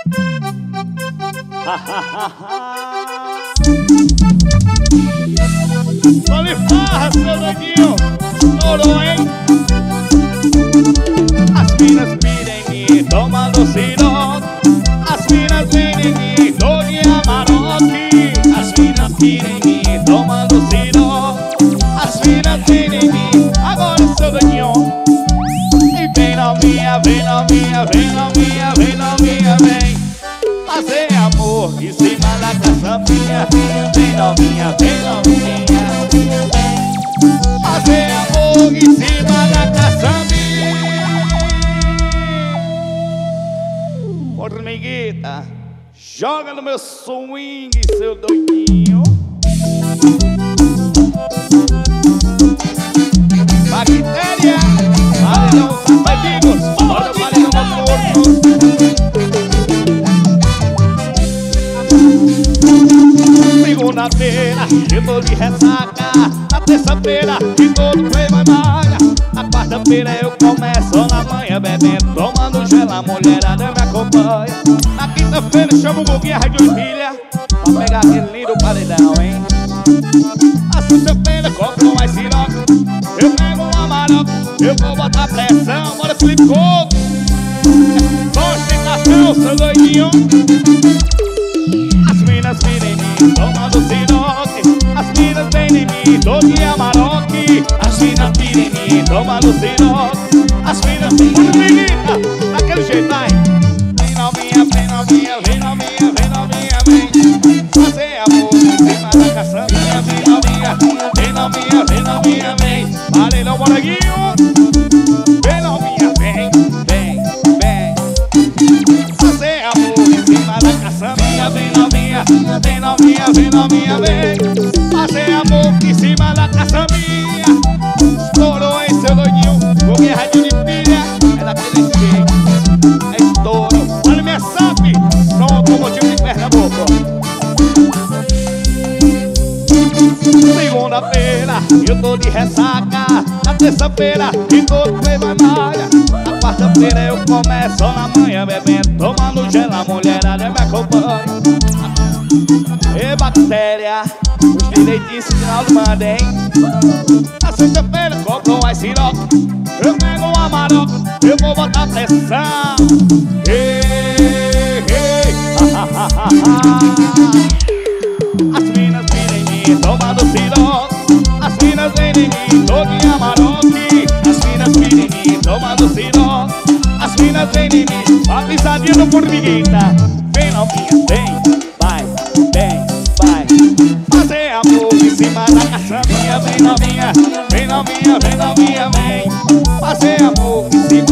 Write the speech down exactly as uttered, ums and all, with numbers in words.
Só me farra, seu doidinho. Estourou, hein? As minas pirem me tomando siroque. As minas vêm em mim, dor de Amarok. As minas pirem me tomando siroque. As minas vêm em mim, agora seu doidinho. E vem novinha, vem novinha, vem novinha, vem novinha, vem fazer amor em cima da caçambinha. Vem novinha, vem novinha, fazer amor em cima da caçambinha. Formiguita, joga no meu swing, seu doidinho. Bactéria, paredão, amigos, olha o paredão no corpo. Segunda-feira, eu tô de ressaca. Na terça-feira, que todo play vai malha. Na quarta-feira eu começo na manhã bebendo, tomando gelo, a mulherada me acompanha. Na quinta-feira chamo o Guguinha, Rádio Filha, pra pegar aquele lindo paredão, hein? Na sexta-feira compro mais siroque. Eu pego um Amarok, eu vou botar pressão. Bora Felipe Couto, ostentação, seu doidinho. As minas virem em mim, tomando siroque. As minas vêm em mim, dor de Amarok. As minas virem em mim, tomando siroque. As minas vêm em mim, daquele jeito, vai. Vem novinha, vem novinha, vem novinha, vem novinha, vem fazer amor em cima da caçambinha. Vem novinha, vem novinha, vem novinha, vem paredão, moranguinho. Vem novinha, vem, vem, vem fazer amor em cima da caçambinha. Vem novinha, vem novinha, vem novinha, vem fazer amor em cima da caçambinha. Estourou, hein, seu doidinho? Guguinha, Rádio de Pilha, é daquele jeito, é estouro. Olha minha S A P, som automotivo de Pernambuco. Segunda-feira, eu tô de ressaca. Na terça-feira, que todo play vai malha. Na quarta-feira eu começo na manhã bebendo, tomando gelo, a mulherada me acompanha. E bactéria, os direitinhos sinal do manda, hein? Na sexta-feira compro mais siroque. Eu pego um Amarok, eu vou botar pressão. Ei, ei, ha, ha, ha, ha. As minas vêm em mim, tomando siroque. As minas vêm em mim, dor de Amarok. As minas vêm em mim, tomando siroque. As minas vêm em mim, a pisadinha do Formiguita. Vem novinha, vem, vai, vem, vai fazer amor em cima da caçambinha. Vem novinha, vem novinha, vem novinha, vem fazer amor em cima